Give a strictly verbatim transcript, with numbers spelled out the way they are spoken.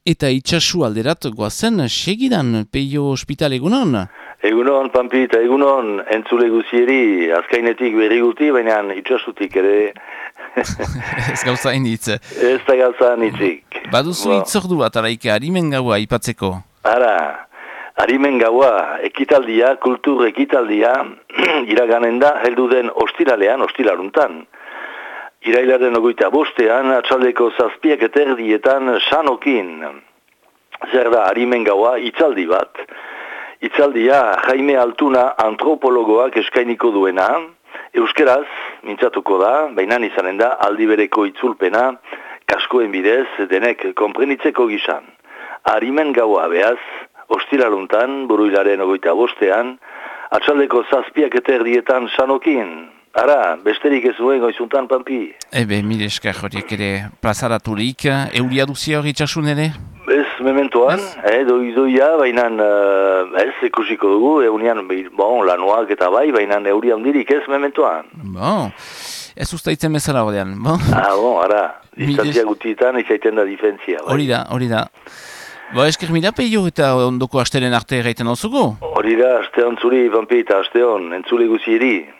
Eta itxasu alderat goazen, segidan, Peio Hospital egunon? Egunon, Pampi, eta egunon, entzule guzieri, azkainetik berri guti, baina itxasutik ere... Ez gauza hainitz. Ez da gauza hainitzik. Baduzu Bo. itzordu bat, araika, harimen gaua ipatzeko. Ara, harimen gaua, ekitaldia, kultur ekitaldia, iraganen da, heldu den ostiralean, ostilaruntan. Irailaren ogoita bostean, atxaldeko zazpiak eta erdietan sanokin. Zer da, harimen gaua, itzaldi bat. Itzaldia, Jaime Altuna antropologoak eskainiko duena, euskeraz, mintzatuko da, baina izanen da, aldi bereko itzulpena, kaskoen bidez, denek konprenitzeko gizan. Harimen gaua behaz, ostilaruntan, buruilaren ogoita bostean, atxaldeko zazpiak eta erdietan sanokin. Ara, besterik ez duen goizuntan, Pampi. Ebe, mire esker horiek ere plazaraturik, euria duzia hori itxasun ere? Ez, mementoan, eh, doi doia, baina uh, ez, ikusiko dugu, eunian, bon, lanuak eta bai, baina euria hundirik ez, mementoan. Bon, ez ustaitzen bezala horrean, bon? Ah, bon, ara, distantzia gutietan izaiten da difentzia. Bai. Hori da, hori da. Ba, esker mila Peio eta ondoko asteren arte erraiten osuko? Hori da, aste hon zuri, Pampi, eta aste hon, entzule guzieri.